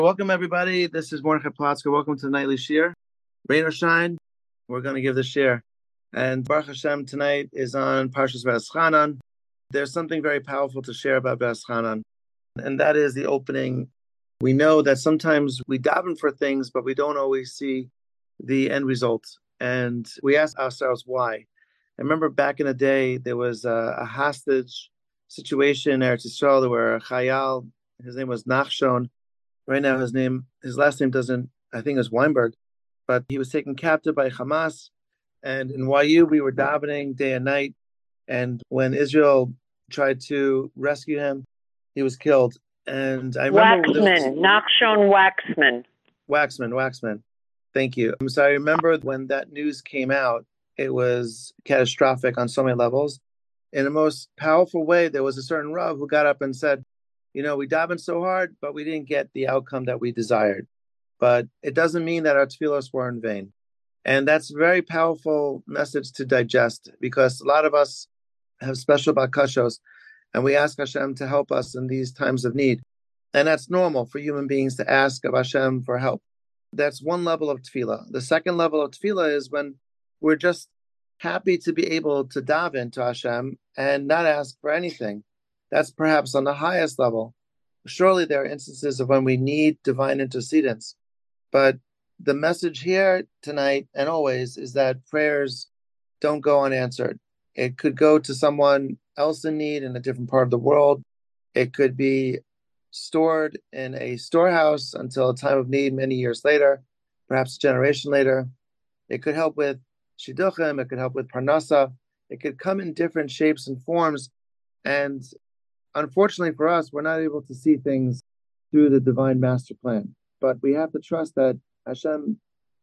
Welcome, everybody. This is Mordechai Platzker. Welcome to the Nightly Shir. Rain or shine, we're going to give the shir. And Baruch Hashem tonight is on Parshas V'eschanan. There's something very powerful to share about V'eschanan, and that is the opening. We know that sometimes we daven for things, but we don't always see the end result. And we ask ourselves why. I remember back in the day, there was a hostage situation in Eretz Yisrael where a chayal, his name was Nachshon. Right now, his last name I think is Weinberg, but he was taken captive by Hamas. And in YU, we were davening day and night. And when Israel tried to rescue him, he was killed. And I remember Nachshon Waxman. Thank you. So I remember when that news came out, it was catastrophic on so many levels. In the most powerful way, there was a certain Rav who got up and said, we davened so hard, but we didn't get the outcome that we desired. But it doesn't mean that our tefillos were in vain. And that's a very powerful message to digest, because a lot of us have special bakashos, and we ask Hashem to help us in these times of need. And that's normal for human beings to ask of Hashem for help. That's one level of tefillah. The second level of tefillah is when we're just happy to be able to daven to Hashem and not ask for anything. That's perhaps on the highest level. Surely there are instances of when we need divine intercedence. But the message here tonight and always is that prayers don't go unanswered. It could go to someone else in need in a different part of the world. It could be stored in a storehouse until a time of need many years later, perhaps a generation later. It could help with shidduchim. It could help with parnasa. It could come in different shapes and forms. And unfortunately for us, we're not able to see things through the divine master plan. But we have to trust that Hashem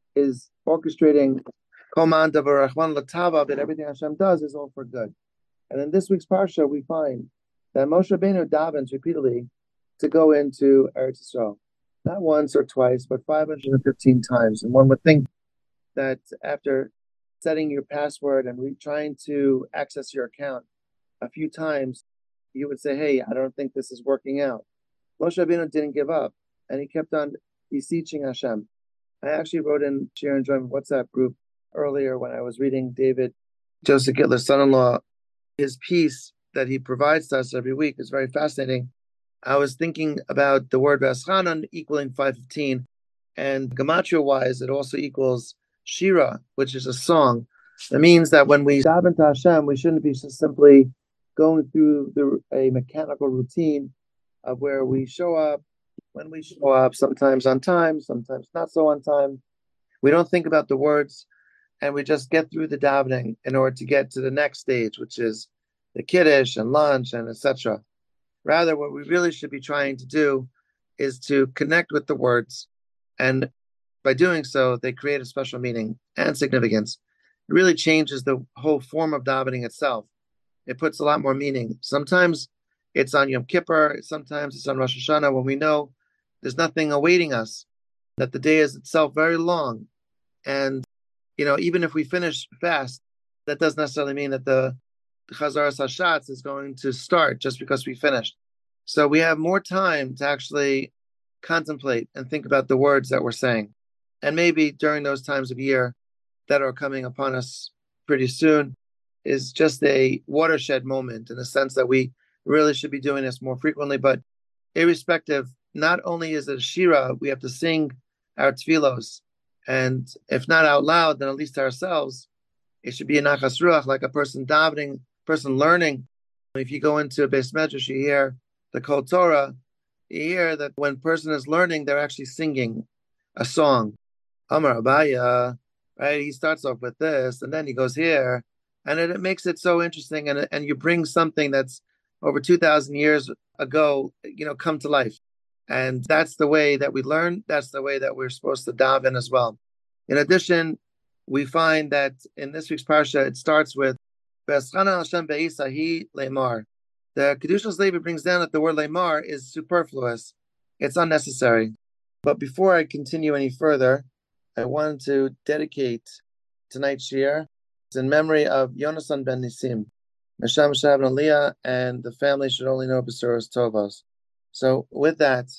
is orchestrating Kol Man Davar Rachman L'Tava, that everything Hashem does is all for good. And in this week's parsha, we find that Moshe Rabbeinu davens repeatedly to go into Eretz Yisrael, not once or twice, but 515 times. And one would think that after setting your password and trying to access your account a few times, you would say, hey, I don't think this is working out. Moshe Rabbeinu didn't give up, and he kept on beseeching Hashem. I actually wrote in Share Enjoyment WhatsApp group earlier when I was reading David Joseph Gittler's son-in-law. His piece that he provides to us every week is very fascinating. I was thinking about the word V'eschanan equaling 515, and gematria-wise, it also equals Shira, which is a song. It means that when we daven to Hashem, we shouldn't be just simply going through a mechanical routine of where we show up when we show up, sometimes on time, sometimes not so on time. We don't think about the words, and we just get through the davening in order to get to the next stage, which is the kiddush and lunch and etc. Rather, what we really should be trying to do is to connect with the words, and by doing so, they create a special meaning and significance. It really changes the whole form of davening itself. It puts a lot more meaning. Sometimes it's on Yom Kippur, sometimes it's on Rosh Hashanah, when we know there's nothing awaiting us, that the day is itself very long. And, even if we finish fast, that doesn't necessarily mean that the Chazaras Hashatz is going to start just because we finished. So we have more time to actually contemplate and think about the words that we're saying. And maybe during those times of year that are coming upon us pretty soon is just a watershed moment in the sense that we really should be doing this more frequently. But irrespective, not only is it a shira, we have to sing our tefillos. And if not out loud, then at least to ourselves. It should be a nachas ruach, like a person davening, person learning. If you go into a beis medrash, you hear the Kol Torah, you hear that when a person is learning, they're actually singing a song. Amar Abaya, right? He starts off with this, and then he goes here. And it makes it so interesting, and you bring something that's over 2,000 years ago, come to life. And that's the way that we learn. That's the way that we're supposed to daven as well. In addition, we find that in this week's parsha, it starts with V'eschanan Hashem be'isahi leimar. The Kedushas Levi brings down that the word leimar is superfluous. It's unnecessary. But before I continue any further, I wanted to dedicate tonight's shir in memory of Yonasan ben Nisim. Neshama Shab and Aliyah, and the family should only know Besuros Tovos. So with that,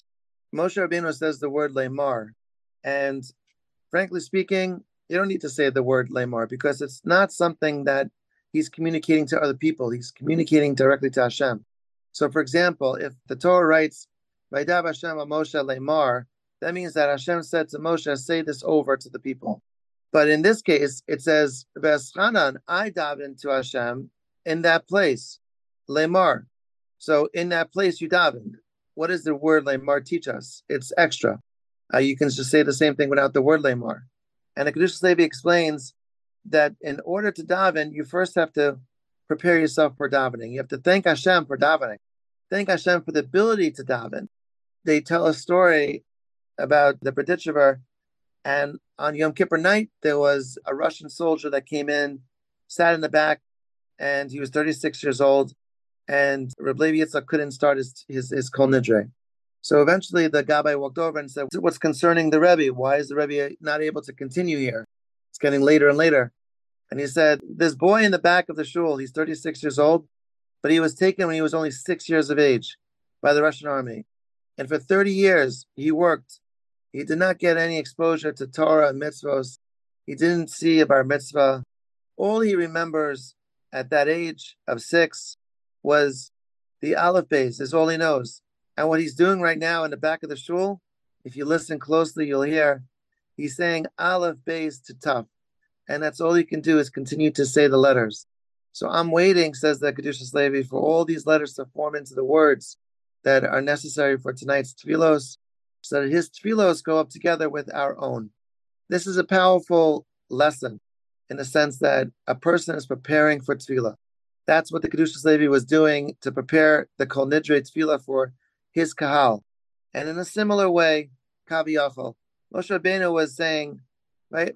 Moshe Rabbeinu says the word lemar, and frankly speaking, you don't need to say the word lemar because it's not something that he's communicating to other people. He's communicating directly to Hashem. So, for example, if the Torah writes, "Vaydav Hashem al Moshe lemar," that means that Hashem said to Moshe, "Say this over to the people." But in this case, it says, "V'eschanan," I davened to Hashem in that place, lemar. So, in that place, you davened. What does the word lemar teach us? It's extra. You can just say the same thing without the word lemar. And the Kedushas Levi explains that in order to daven, you first have to prepare yourself for davening. You have to thank Hashem for davening. Thank Hashem for the ability to daven. They tell a story about the Berditchever, and on Yom Kippur night, there was a Russian soldier that came in, sat in the back, and he was 36 years old, and Reb Levi Yitzchak couldn't start his Kol Nidre. So eventually the Gabbai walked over and said, "What's concerning the Rebbe? Why is the Rebbe not able to continue here? It's getting later and later." And he said, "This boy in the back of the shul, he's 36 years old, but he was taken when he was only 6 years of age by the Russian army. And for 30 years, he worked. He did not get any exposure to Torah and mitzvos. He didn't see a bar mitzvah. All he remembers at that age of 6 was the Aleph Beis, is all he knows. And what he's doing right now in the back of the shul, if you listen closely, you'll hear he's saying Aleph Beis to Taf. And that's all he can do is continue to say the letters. So I'm waiting," says the Kedushas Levi, "for all these letters to form into the words that are necessary for tonight's tefillos, so that his tefillos go up together with our own." This is a powerful lesson in the sense that a person is preparing for tefillah. That's what the Kedushas Levi was doing to prepare the Kol Nidre tefillah for his kahal. And in a similar way, Kaviyachol, Moshe Rabbeinu was saying, right,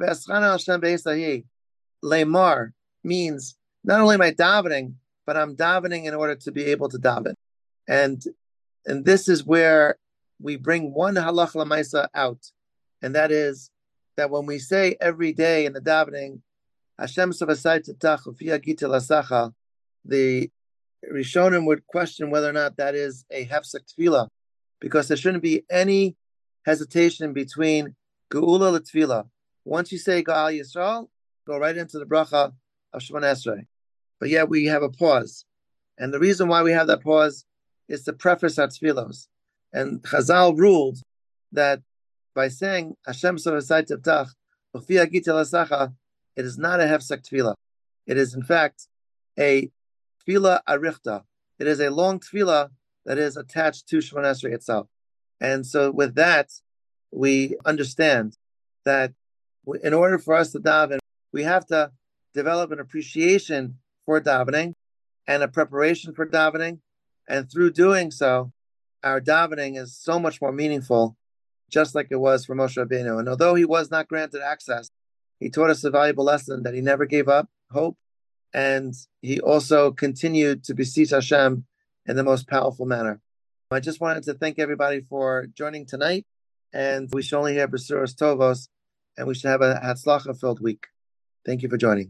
Lemar means not only am I davening, but I'm davening in order to be able to daven. And this is where we bring one halach lamaisa out, and that is that when we say every day in the davening, Hashem savasai tetach ufi agita lasacha, the Rishonim would question whether or not that is a hefsek tefillah, because there shouldn't be any hesitation between geula and tefillah. Once you say Ga'al Yisrael, go right into the bracha of Shemona Esrei. But yet we have a pause. And the reason why we have that pause is to preface our tefillos. And Chazal ruled that by saying Hashem Savasai Tevtach, Ufi Agit Elasacha, it is not a hefsek tefillah. It is in fact a tefillah arichta. It is a long tefillah that is attached to Shemona Esrei itself. And so with that, we understand that in order for us to daven, we have to develop an appreciation for davening and a preparation for davening. And through doing so, our davening is so much more meaningful, just like it was for Moshe Rabbeinu. And although he was not granted access, he taught us a valuable lesson that he never gave up hope. And he also continued to beseech Hashem in the most powerful manner. I just wanted to thank everybody for joining tonight. And we should only hear Besuros Tovos, and we should have a Hatzlacha-filled week. Thank you for joining.